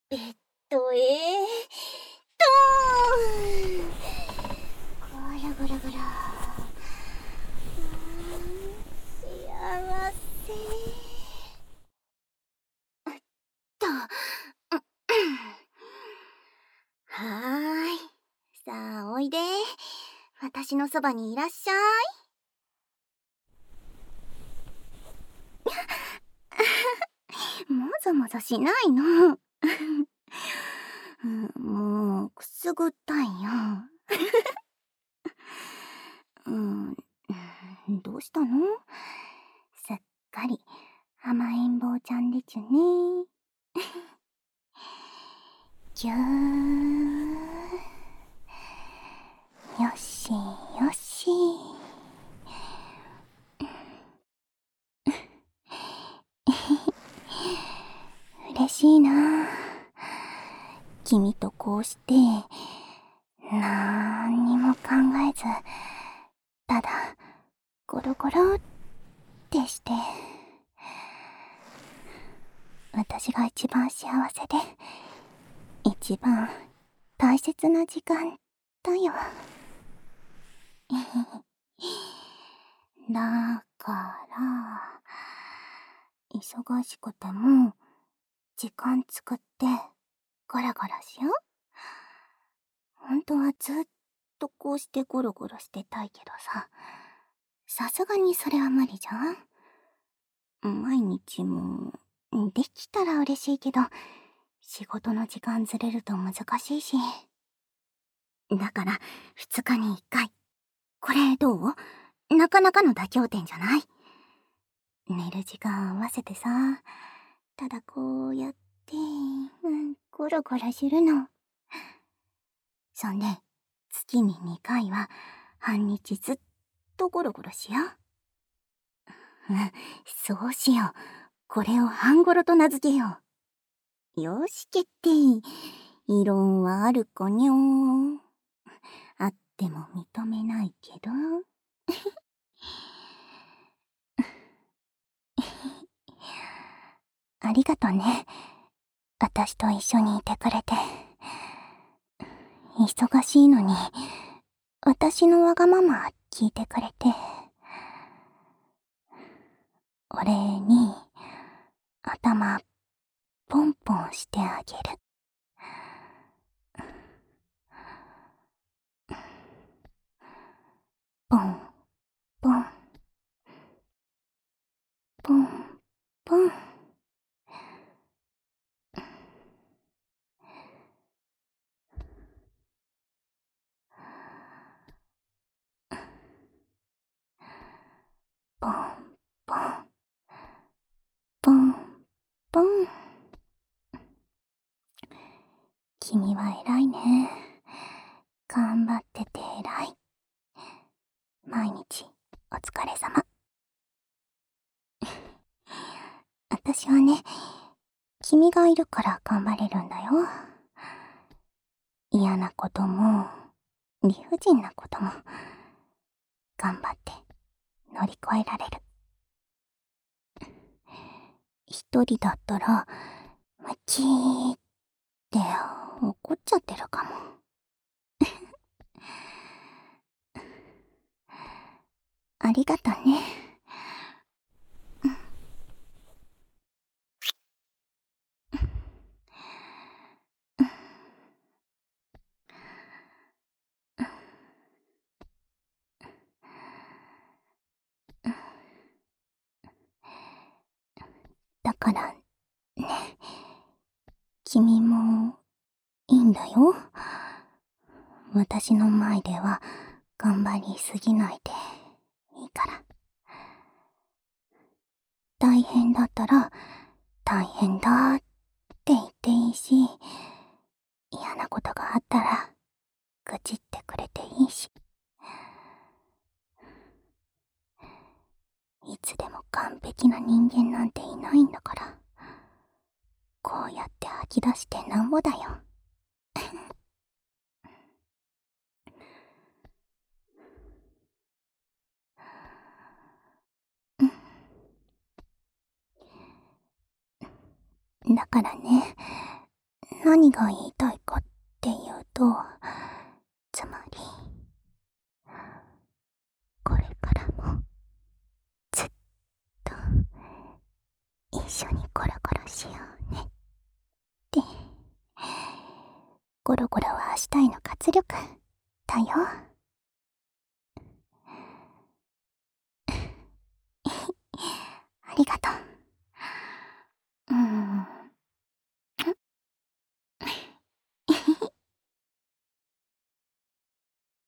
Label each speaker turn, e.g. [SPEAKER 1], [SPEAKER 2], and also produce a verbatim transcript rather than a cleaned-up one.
[SPEAKER 1] ベッドへドーン。ゴラゴラゴラ。幸せと。はーい。さあおいで。私のそばにいらっしゃい。もぞもぞしないの。もうくすぐったいよ。うん、どうしたの？すっかり甘えん坊ちゃんでちゅね。ぎゅー。よしよし。嬉しいな。君とこうしてなーにも考えず、ただゴロゴロってして、私が一番幸せで一番大切な時間だよ。だから忙しくても時間作ってゴロゴロしよう。本当はずっとこうしてゴロゴロしてたいけどさ、さすがにそれは無理じゃん。毎日もできたら嬉しいけど、仕事の時間ずれると難しいし。だからふつかにいっかい。これどう？なかなかの妥協点じゃない？寝る時間合わせてさ、ただこうやって、うん、ゴロゴロするの。そんで月ににかいは半日ずっとゴロゴロしよう。うん、そうしよう。これを半ゴロと名付けよう。よし決定。異論はあるかにょー。あっても認めないけど。ありがとね。私と一緒にいてくれて。忙しいのに私のわがまま聞いてくれて。お礼に頭ポンポンしてあげる。ポンポンポンポン。ポンポンポンポン。君は偉いね。頑張ってて偉い。毎日お疲れ様。私はね、君がいるから頑張れるんだよ。嫌なことも理不尽なことも頑張って乗り越えられる。一人だったらムキーって怒っちゃってるかも。ありがとね。だからね、君もいいんだよ。私の前では頑張りすぎないでいいから。大変だったら大変だって言っていいし、嫌なことがあったら愚痴ってくれていいし、いつでも完璧な人間なんていないんだから、こうやって吐き出してなんぼだよ。だからね、 何が言いたいかっていうと、つまり、これからも、ずっと、一緒にゴロゴロしようねって。ゴロゴロは明日への活力だよ。ありがとう。